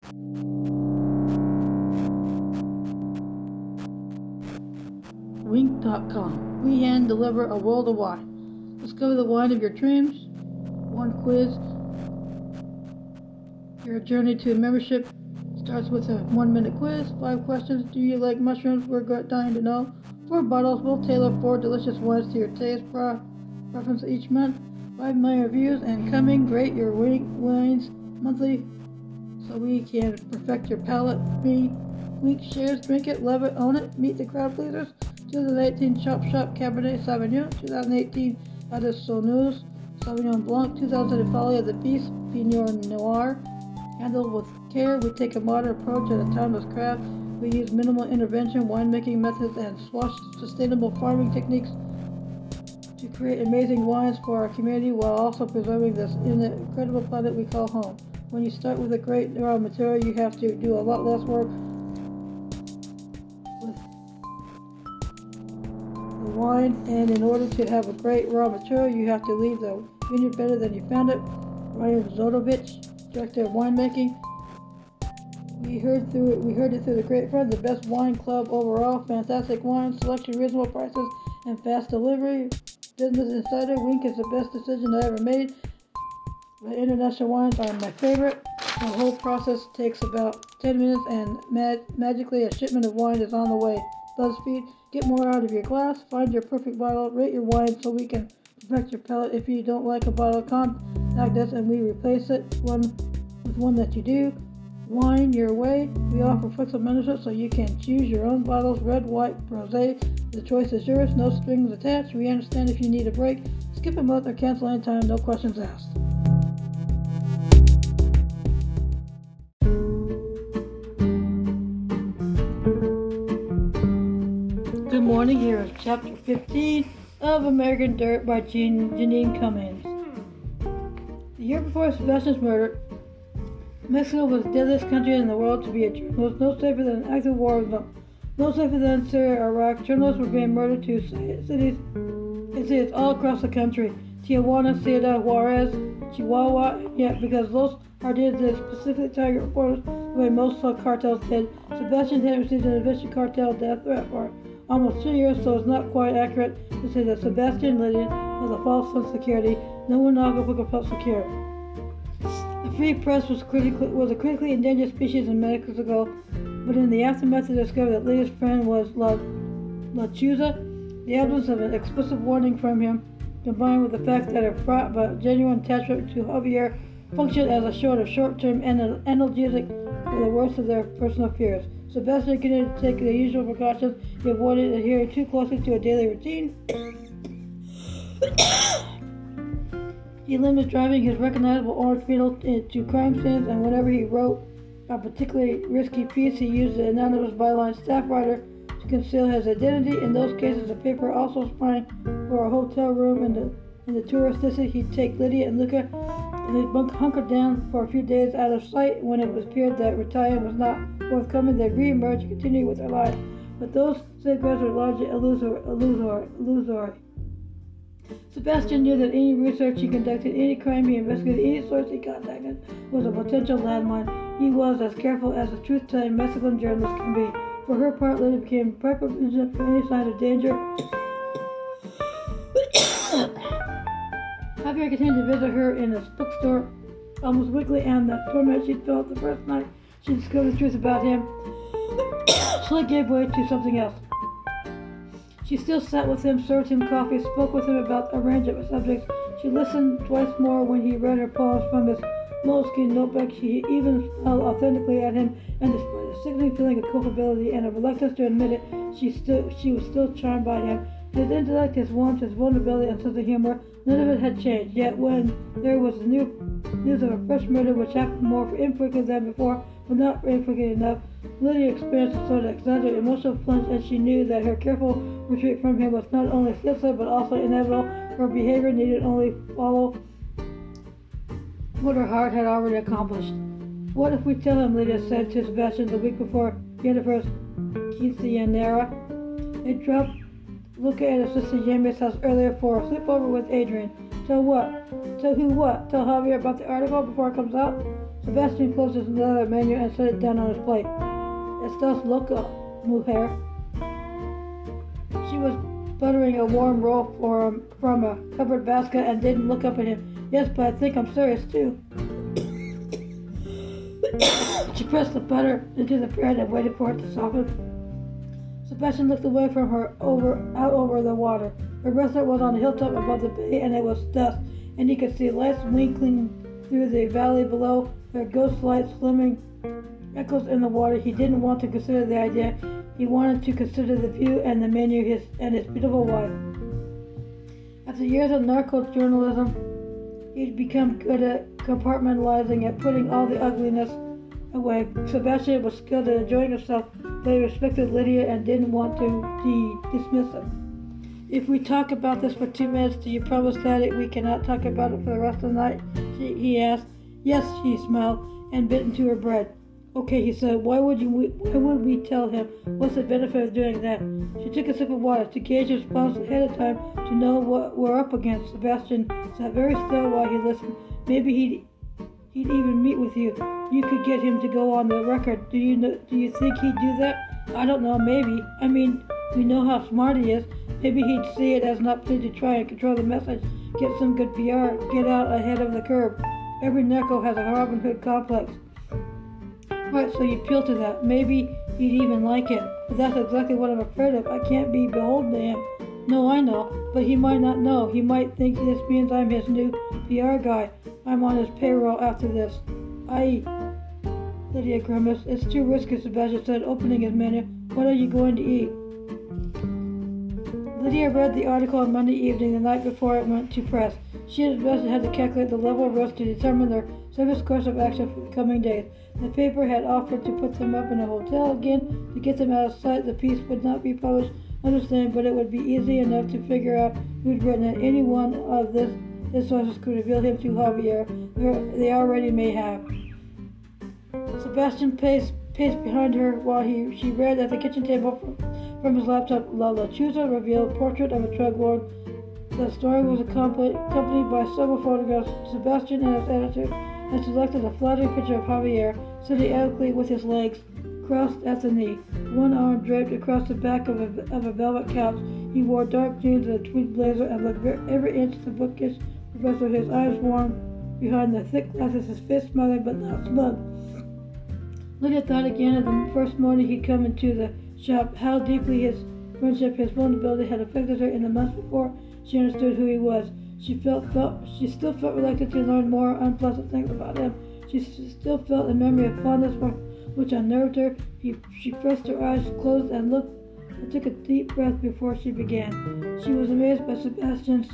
Winc.com. We hand deliver a world of wine. Discover the wine of your dreams. One quiz. Your journey to membership starts with a 1-minute quiz. 5 questions. Do you like mushrooms? We're dying to know. 4 bottles. We'll tailor 4 delicious wines to your taste preference each month. 5 million reviews and coming. Rate your wines monthly so we can perfect your palate. Winc shares. Drink it, love it, own it. Meet the crowd pleasers. 2018 Chop Shop Cabernet Sauvignon. 2018 Addis-Sauvignon Sauvignon Blanc. 2000 Folly of the Beast Pinot Noir. Handled with care, we take a modern approach at a timeless craft. We use minimal intervention, winemaking methods, and sustainable farming techniques to create amazing wines for our community while also preserving this incredible planet we call home. When you start with a great raw material, you have to do a lot less work with the wine, and in order to have a great raw material, you have to leave the vineyard better than you found it. Ryan Zodovich, Director of Winemaking. We heard it through the grapevine. The best wine club overall. Fantastic wine selection, reasonable prices, and fast delivery. Business Insider. Winc is the best decision I ever made. The international wines are my favorite. The whole process takes about 10 minutes, and magically a shipment of wine is on the way. BuzzFeed. Get more out of your glass. Find your perfect bottle. Rate your wine so we can perfect your palate. If you don't like a bottle, contact us and we replace it with one that you do. Wine your way. We offer flexible membership so you can choose your own bottles, red, white, rosé. The choice is yours, no strings attached. We understand if you need a break. Skip a month or cancel anytime, no questions asked. Good morning, here is chapter 15 of American Dirt by Janine Cummings. The year before Sebastian's murder, Mexico was the deadliest country in the world to be a journalist. No safer than an active war zone. No safer than Syria or Iraq. Journalists were being murdered to cities all across the country. Tijuana, Ciudad Juarez, Chihuahua. Yet, because those ideas did specifically target reporters the way most cartels did, Sebastian had received an eviction cartel death threat for almost 2 years, so it's not quite accurate to say that Sebastian Lydian was a false sense of security. No one now felt secure. The free press was a critically endangered species in Mexico, but in the aftermath they discovered that Lydia's friend was La Chuza. The absence of an explicit warning from him, combined with the fact that her fraught but genuine attachment to Javier functioned as a short-term analgesic for the worst of their personal fears. Sebastian continued to take the usual precautions. He avoided adhering too closely to a daily routine. He limited driving his recognizable orange Beetle to crime scenes, and whenever he wrote a particularly risky piece, he used the anonymous byline staff writer to conceal his identity. In those cases, the paper also sprang for a hotel room in the tourist district. He'd take Lydia and Luca, and they'd hunker down for a few days out of sight. When it appeared that Ritalia was not forthcoming, they'd re-emerge and continue with their lives. But those safeguards were largely illusory. Sebastian knew that any research he conducted, any crime he investigated, any source he contacted was a potential landmine. He was as careful as a truth-telling Mexican journalist can be. For her part, Lydia became vigilant for any sign of danger. Javier continued to visit her in a bookstore almost weekly, and the torment she felt the first night she discovered the truth about him slowly gave way to something else. She still sat with him, served him coffee, spoke with him about a range of subjects. She listened twice more when he read her poems from his moleskin notebook. She even smiled authentically at him, and despite a sickening feeling of culpability and a reluctance to admit it, she was still charmed by him. His intellect, his warmth, his vulnerability, and sense of humor, none of it had changed. Yet when there was the news of a fresh murder which happened more infrequently than before, but not infrequently enough, Lydia experienced a sort of exaggerated emotional plunge, and she knew that her careful retreat from him was not only senseless but also inevitable. Her behavior needed only follow what her heart had already accomplished. What if we tell him, Lydia said to Sebastian the week before Jennifer's quinceañera. They dropped Luca at his sister Jamie's house earlier for a sleepover with Adrian. Tell what? Tell who what? Tell Javier about the article before it comes out? Sebastian closed his leather menu and set it down on his plate. "Estás loca, mujer." She was buttering a warm roll for him from a covered basket and didn't look up at him. "Yes, but I think I'm serious too." She pressed the butter into the bread and waited for it to soften. Sebastian looked away from her out over the water. The restaurant was on a hilltop above the bay, and it was dusk, and he could see lights twinkling through the valley below, their ghost lights slimming echoes in the water. He didn't want to consider the idea. He wanted to consider the view and the menu and his beautiful wife. After years of narco-journalism, he'd become good at compartmentalizing and putting all the ugliness away. Sebastian was skilled at enjoying himself, but he respected Lydia and didn't want to dismiss him. "If we talk about this for 2 minutes, do you promise that we cannot talk about it for the rest of the night?" he asked. "Yes," she smiled and bit into her bread. "Okay," he said. Why would we tell him? What's the benefit of doing that?" She took a sip of water to gauge his response ahead of time to know what we're up against. Sebastian sat very still while he listened. "Maybe he'd even meet with you. You could get him to go on the record. Do you think he'd do that?" "I don't know. Maybe. I mean, we know how smart he is. Maybe he'd see it as an opportunity to try and control the message, get some good PR, get out ahead of the curve. Every narco has a Robin Hood complex." "Right, so you appeal to that. Maybe he'd even like it. But that's exactly what I'm afraid of. I can't be beholden to him." "No, I know. But he might not know. He might think this means I'm his new PR guy. I'm on his payroll after this." Lydia grimaced. "It's too risky," Sebastian said, opening his menu. "What are you going to eat?" Lydia read the article on Monday evening, the night before it went to press. She and Sebastian had to calculate the level of risk to determine their safest course of action for the coming days. The paper had offered to put them up in a hotel again to get them out of sight. The piece would not be published, understand, but it would be easy enough to figure out who'd written it. Any one of his sources could reveal him to Javier. They already may have. Sebastian paced behind her while she read at the kitchen table from his laptop. La Lechuza revealed Portrait of a Drug Lord. The story was accompanied by several photographs. Sebastian and his editor had selected a flattering picture of Javier, sitting adequately with his legs crossed at the knee, one arm draped across the back of a velvet couch. He wore dark jeans and a tweed blazer and looked every inch the bookish professor, his eyes warm behind the thick glasses, his face smiling but not smug. Lydia thought again of the first morning he'd come into the shop, how deeply his friendship, his vulnerability had affected her in the months before she understood who he was. She still felt reluctant to learn more unpleasant things about him. She still felt a memory of fondness which unnerved her. She pressed her eyes closed and took a deep breath before she began. She was amazed by Sebastian's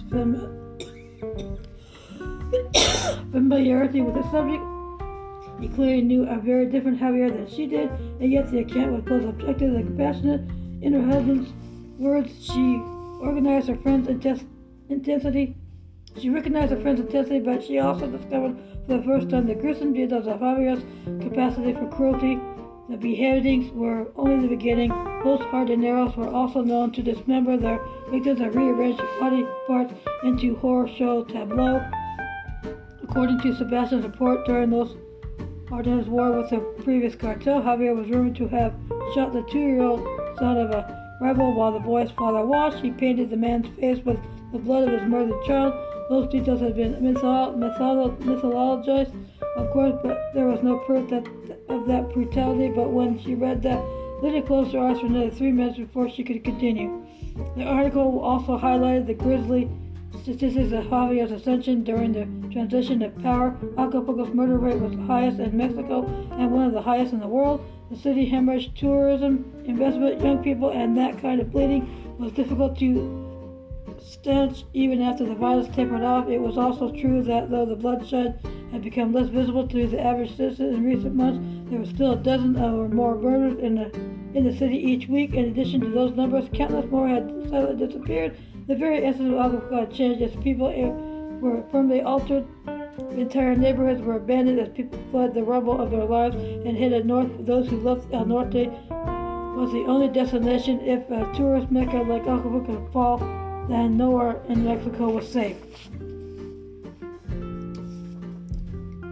familiarity with the subject. He clearly knew a very different Javier than she did, and yet the account was both objective and compassionate. In her husband's words, she recognized her friend's intensity, but she also discovered for the first time the gruesome details of Javier's capacity for cruelty. The beheadings were only the beginning. Those jardineros were also known to dismember their victims and rearrange body parts into horror show tableaux. According to Sebastian's report, during those Ardennes war with the previous cartel, Javier was rumored to have shot the 2-year-old son of a rival while the boy's father watched. He painted the man's face with the blood of his murdered child. Those details had been mythologized, of course, but there was no proof of that brutality. But when she read that, Lydia closed her eyes for another 3 minutes before she could continue. The article also highlighted the grisly statistics of Javier's ascension during the transition of power. Acapulco's murder rate was the highest in Mexico and one of the highest in the world. The city hemorrhaged tourism, investment, young people, and that kind of bleeding was difficult to stanch even after the violence tapered off. It was also true that though the bloodshed had become less visible to the average citizen in recent months, there were still a dozen or more murders in the city each week. In addition to those numbers, countless more had silently disappeared. The very essence of Acapulco had changed as people were permanently altered. Entire neighborhoods were abandoned as people fled the rubble of their lives and headed north. Those who left El Norte was the only destination. If a tourist mecca like Acapulco could fall, then nowhere in Mexico was safe. The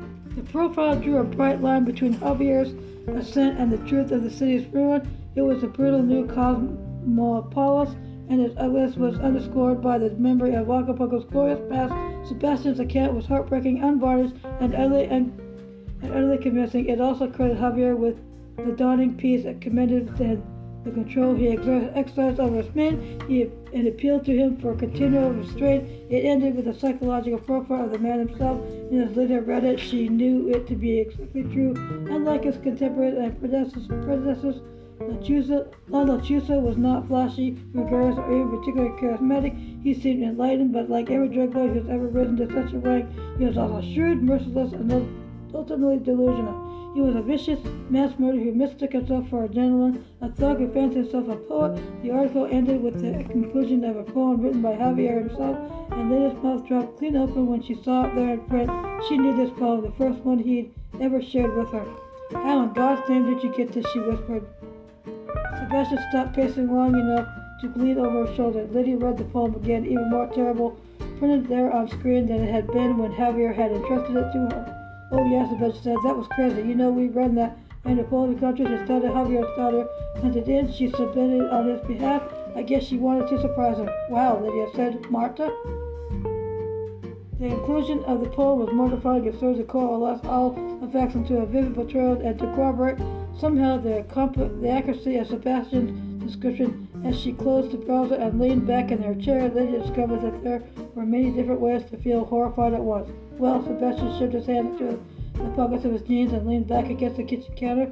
The profile drew a bright line between Javier's ascent and the truth of the city's ruin. It was a brutal new cosmopolis, and its ugliness was underscored by the memory of Acapulco's glorious past. Sebastian's account was heartbreaking, unvarnished, and utterly convincing. It also credited Javier with the dawning peace and commended the control he exercised over his men. It appealed to him for continual restraint. It ended with a psychological profile of the man himself. And as Lydia read it, she knew it to be exactly true. Unlike his contemporaries and predecessors, Lechuza was not flashy, gregarious, or even particularly charismatic. He seemed enlightened, but like every drug lord who has ever risen to such a rank, he was also shrewd, merciless, and ultimately delusional. He was a vicious mass murderer who mistook himself for a gentleman, a thug who fancied himself a poet. The article ended with the conclusion of a poem written by Javier himself, and Lydia's mouth dropped clean open when she saw it there in print. She knew this poem, the first one he'd ever shared with her. "How in God's name did you get this?" she whispered. Sebastian stopped pacing long enough to glean over her shoulder. Lydia read the poem again, even more terrible, printed there on screen than it had been when Javier had entrusted it to her. "Oh yes," Sebastian said, "that was crazy. You know, we ran that in the Polish country to study Javier's daughter, and it in. She submitted on his behalf. I guess she wanted to surprise him." "Wow," Lydia said. "Marta?" The inclusion of the poem was mortifying. It served to coalesce all the facts into a vivid portrayal and to corroborate somehow the accuracy of Sebastian's description. As she closed the browser and leaned back in her chair, Lydia discovered that there were many different ways to feel horrified at once. "Well," Sebastian shoved his hand into the pockets of his jeans and leaned back against the kitchen counter.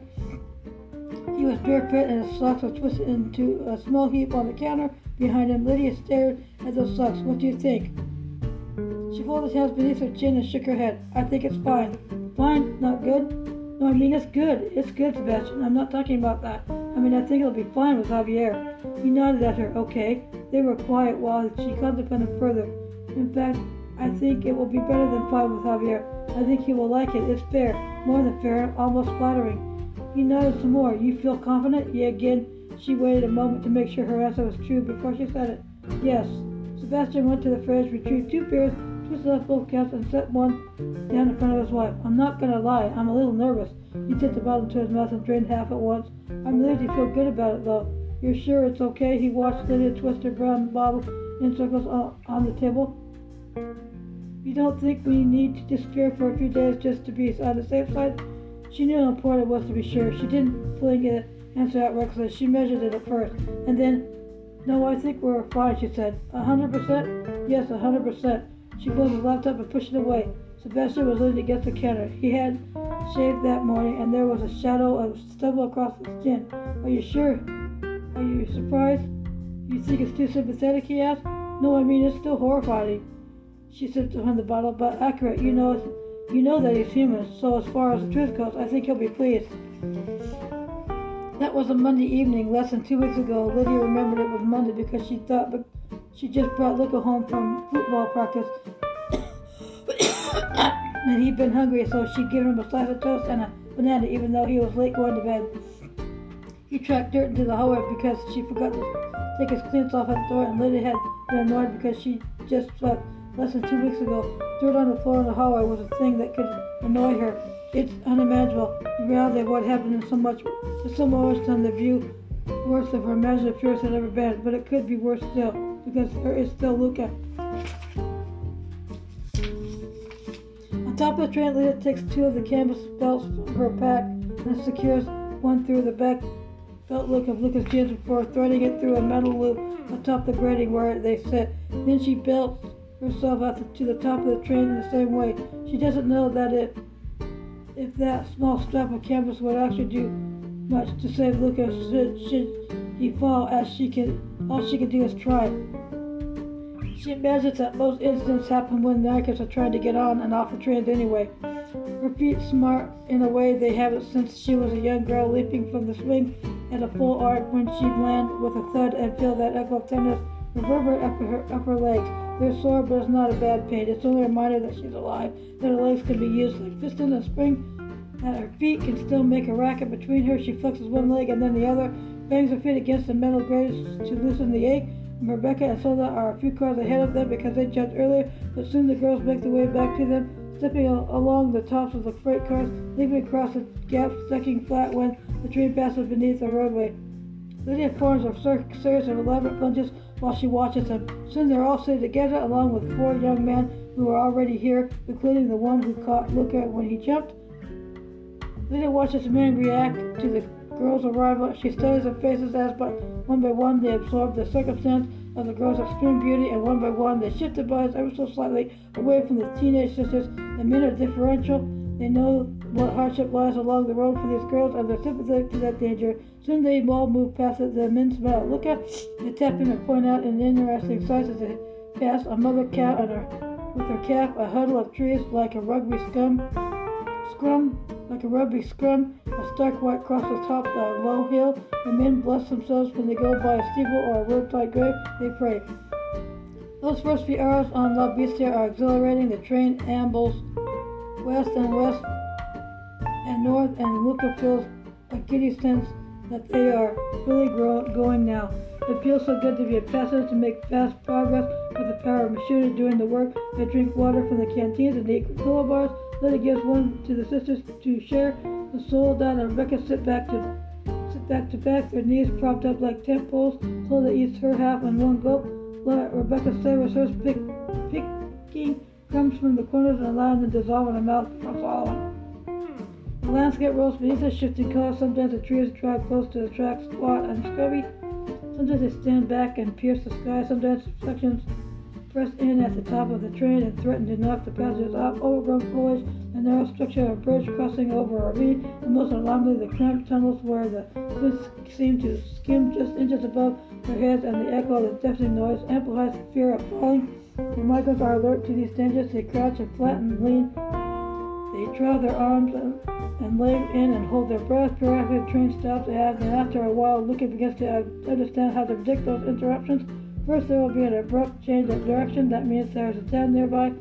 He was barefoot and his socks were twisted into a small heap on the counter behind him. Lydia stared at those socks. "What do you think?" She folded his hands beneath her chin and shook her head. "I think it's fine." "Fine? Not good?" "No, I mean it's good. It's good, Sebastian. I'm not talking about that. I mean I think it'll be fine with Javier." He nodded at her. "Okay." They were quiet while she contemplated further. "In fact, I think it will be better than fine with Javier. I think he will like it. It's fair. More than fair. Almost flattering." He nodded some more. "You feel confident?" "Yeah, again." She waited a moment to make sure her answer was true before she said it. "Yes." Sebastian went to the fridge, retrieved 2 beers, twisted off both caps, and set one down in front of his wife. "I'm not going to lie. I'm a little nervous." He tipped the bottle to his mouth and drained half at once. "I'm relieved you feel good about it, though." "You're sure it's okay?" He watched Lydia twist her brown bottle in circles on the table. "You don't think we need to disappear for a few days just to be on the safe side?" She knew how important it was to be sure. She didn't fling an answer out recklessly. She measured it at first, and then, "No, I think we're fine," she said. 100%? "Yes, 100%. She closed the laptop and pushed it away. Sebastian was leaning against the counter. He had shaved that morning, and there was a shadow of stubble across his chin. "Are you sure? Are you surprised? You think it's too sympathetic?" he asked. "No, I mean it's still horrifying." She sipped on the bottle. "But accurate. You know that he's human, so as far as the truth goes, I think he'll be pleased." That was a Monday evening, less than 2 weeks ago. Lydia remembered it was Monday because she thought she just brought Luca home from football practice. And he'd been hungry, so she'd given him a slice of toast and a banana, even though he was late going to bed. He tracked dirt into the hallway because she forgot to take his cleats off at the door, and Lydia had been annoyed because she just slept less than 2 weeks ago. Dirt on the floor in the hallway was a thing that could annoy her. It's unimaginable. The reality of what happened is so much worse than the view, worse than her imaginative fears had ever been. But it could be worse still, because there is still Luca. On top of the train, Lydia takes 2 of the canvas belts from her pack and secures one through the back belt loop of Luca's jeans before threading it through a metal loop atop the grating where they sit. Then she belts herself out to the top of the train in the same way. She doesn't know that if that small strap of canvas would actually do much to save Luca should he fall, all she can do is try. She imagines that most incidents happen when the anchors are trying to get on and off the trains anyway. Her feet smart in a way they haven't since she was a young girl, leaping from the swing at a full arc when she'd land with a thud and feel that echo of tenderness reverberate up her upper legs. They're sore, but it's not a bad pain. It's only a reminder that she's alive, that her legs can be used like pistons and spring, that her feet can still make a racket between her. She flexes one leg and then the other, bangs her feet against the metal grates to loosen the ache. Rebecca and Sola are a few cars ahead of them because they jumped earlier, but soon the girls make their way back to them. stepping along the tops of the freight cars, leaping across the gaps, stacking flat when the train passes beneath the roadway. Lydia forms a series of elaborate plunges while she watches them. Soon they're all seated together, along with 4 young men who are already here, including the one who caught Luca when he jumped. Lydia watches the men react to the girls' arrival. She studies their faces as, but one by one, they absorb the circumstance of the girls' extreme beauty, and one by one, they shift their bodies ever so slightly away from the teenage sisters. The men are differential. They know what hardship lies along the road for these girls, and they're sympathetic to that danger. Soon they all move past it. The men smile. Look at, they tap him and point out an interesting sight as they pass a mother cow and with her calf, a huddle of trees like a rugby scrum, a stark white cross atop the low hill. The men bless themselves when they go by a steeple or a roadside grave. They pray. Those first few hours on La Bestia are exhilarating. The train ambles west and north, and Luca feels a giddy sense that they are really going now. It feels so good to be a passenger, to make fast progress with the power of machinery doing the work. They drink water from the canteens and eat granola bars. Lydia gives one to the sisters to share. The Soledad and Rebecca sit back to back, their knees propped up like tent poles. Soledad eats her half in one gulp. Rebecca savors hers, picking crumbs from the corners and allowing them to dissolve in her mouth before swallowing. The landscape rolls beneath us, shifting colors. Sometimes the trees drive close to the tracks, squat and scrubby. Sometimes they stand back and pierce the sky. Sometimes sections press in at the top of the train and threaten to knock the passengers off. Overgrown foliage, the narrow structure of a bridge crossing over a ravine, and most alarmingly the cramped tunnels where the winds seem to skim just inches above their heads, and the echo of the deafening noise amplifies the fear of falling. The migrants are alert to these dangers. They crouch and flatten and lean. They draw their arms and lay in and hold their breath. Periodically the train stops, and after a while Luca begins to understand how to predict those interruptions. First there will be an abrupt change of direction. That means there is a town nearby,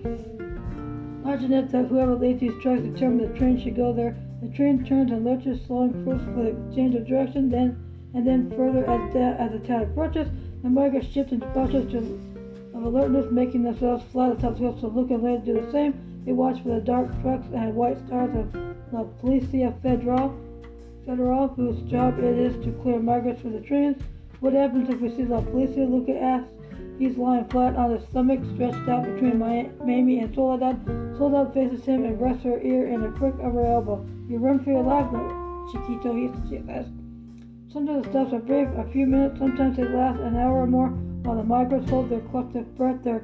large enough that whoever leads these tracks determines the train should go there. The train turns and lurches, slowing first for the change of direction, then further as the town approaches. The migrants shift into postures of alertness, making themselves flat atop the hills, so Luca and Lydia do the same. They watch for the dark trucks and white stars of La Policia Federal, whose job it is to clear migrants from the trains. What happens if we see La Policia? Luca asks. He's lying flat on his stomach, stretched out between Mamie and Soledad. Soledad faces him and rests her ear in a prick of her elbow. You run for your life, Chiquito, she says. Sometimes the stops are brief, a few minutes. Sometimes they last an hour or more, while the migrants hold their collective breath, their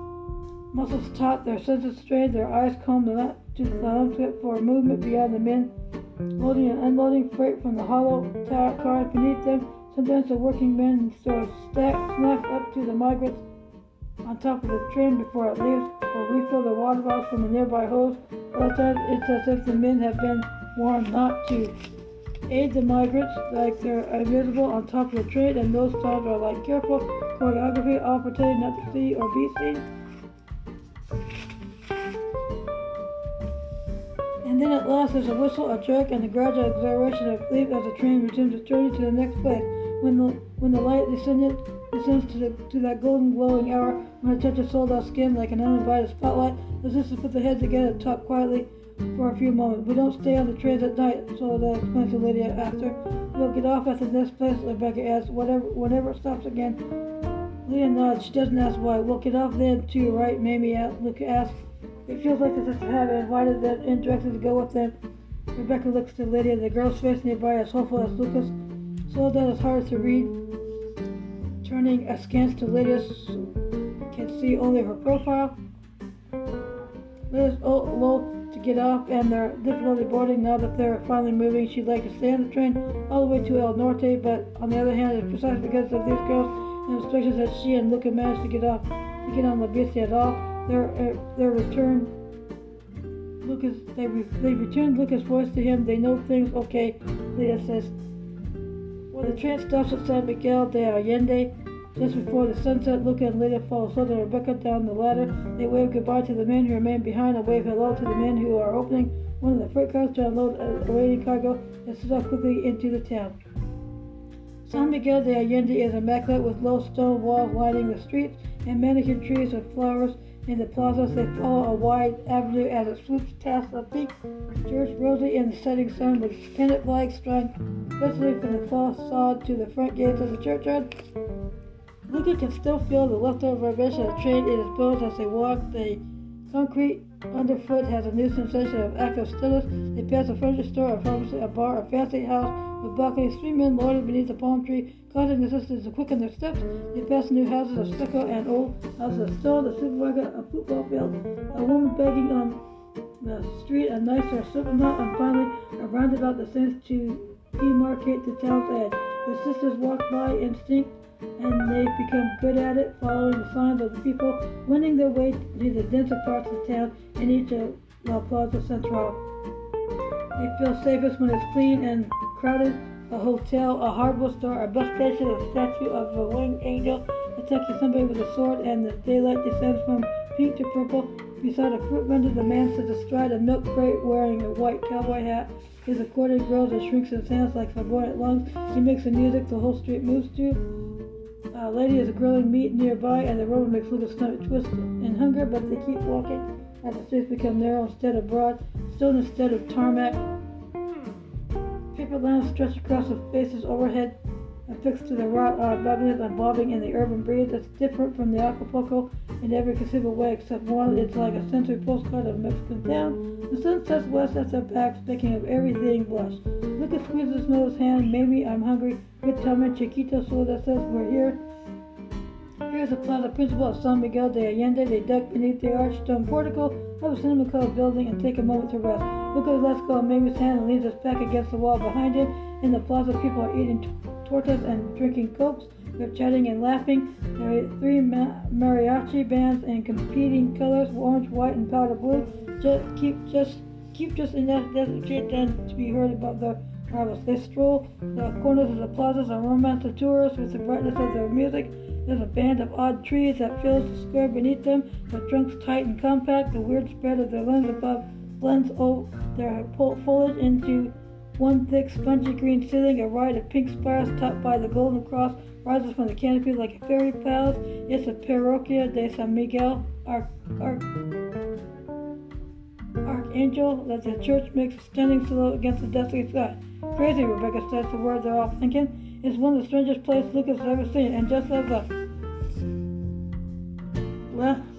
muscles taut, their senses strained, their eyes combed to the landscape for a movement beyond the men loading and unloading freight from the hollow tower cars beneath them. Sometimes the working men throw snacks up to the migrants on top of the train before it leaves, or refill their water bottles from a nearby hose. Other times it's as if the men have been warned not to aid the migrants, like they're invisible on top of the train, and those times are like careful choreography, all pretending not to see or be seen. And then at last there's a whistle, a jerk, and a gradual exhilaration of relief as the train resumes its journey to the next place. When the light descends to that golden glowing hour, when it touches Soledad's skin like an uninvited spotlight, the sisters put their heads together and talk quietly for a few moments. We don't stay on the trains at night, Soledad explains to Lydia after. We'll get off at the next place, Rebecca adds, whenever it stops again. Lydia nods. She doesn't ask why. We'll get off then too, right, Mamie? Luca asks. It feels like the sisters have invited them indirectly to go with them. Rebecca looks to Lydia. The girl's face nearby as hopeful as Lucas. Soledad is hard to read, turning askance to Lydia, can see only her profile. Lydia's loath to get off, and they're difficulty boarding. Now that they're finally moving, she'd like to stay on the train all the way to El Norte, but on the other hand, it's precisely because of these girls and instructions that she and Luca managed to get on La Bestia at all. They returned Luca's voice to him. They know things okay, Lydia says. When the train stops at San Miguel de Allende, just before the sunset, Luca and Lydia follow Soledad and Rebecca down the ladder. They wave goodbye to the men who remain behind and wave hello to the men who are opening one of the freight cars to unload awaiting cargo and set off quickly into the town. San Miguel de Allende is immaculate, with low stone walls lining the streets and manicured trees with flowers In the plazas, they follow a wide avenue as it swoops past the peak church, rosy in the setting sun, with pendant flags strung vertically from the facade to the front gates of the churchyard. Luca can still feel the leftover vibration of the train in his bones as they walk. The concrete underfoot has a new sensation of active stillness. They pass a furniture store, a pharmacy, a bar, a fancy house with balconies. Three men loitered beneath a palm tree, causing the sisters to quicken their steps. They pass new houses of stucco and old houses of stone, a supermarket, a football field, a woman begging on the street, a nicer supermarket, and finally a roundabout that seems to demarcate the town's edge. The sisters walk by instinct, and they become good at it, following the signs of the people, winning their way to the denser parts of the town in each of La Plaza Central. They feel safest when it's clean and crowded. A hotel, a hardware store, a bus station, a statue of a winged angel attacking somebody with a sword, and the daylight descends from pink to purple. Beside a fruit vendor, the man sits astride a milk crate wearing a white cowboy hat. His accordion grows and shrinks in sounds like flamboyant lungs. He makes the music the whole street moves to. A lady is grilling meat nearby, and the aroma makes Luca's stomach twist in hunger, but they keep walking as the streets become narrow instead of broad, stone instead of tarmac. Paper lamps stretch across the spaces overhead, affixed to the wrought balconies and bobbing in the urban breeze. It's different from the Acapulco in every conceivable way except one. It's like a sensory postcard of a Mexican town. The sun sets west at their backs, making of everything blush. Luca squeezes his mother's hand. Maybe I'm hungry. Good tell me, Chiquito, so that says we're here. Here's the plaza principal of San Miguel de Allende. They duck beneath the arched stone portico of a cinema-colored building and take a moment to rest. Luca lets go of Mamie's hand and leans his back against the wall behind him. In the plaza, people are eating tortas and drinking cokes. They're chatting and laughing. There are three mariachi bands in competing colors: orange, white, and powder blue. Keep just enough desert then to be heard above the rivals. They stroll the corners of the plazas and romance the tourists with the brightness of their music. There's a band of odd trees that fills the square beneath them, with trunks tight and compact. The weird spread of their limbs above blends their foliage into one thick, spongy green ceiling. A ride of pink spires topped by the golden cross rises from the canopy like a fairy palace. It's a Parroquia de San Miguel Archangel that the church makes a stunning silhouette against the dusky sky. Crazy, Rebecca says, the words are all thinking. It's one of the strangest places Lucas has ever seen, and just as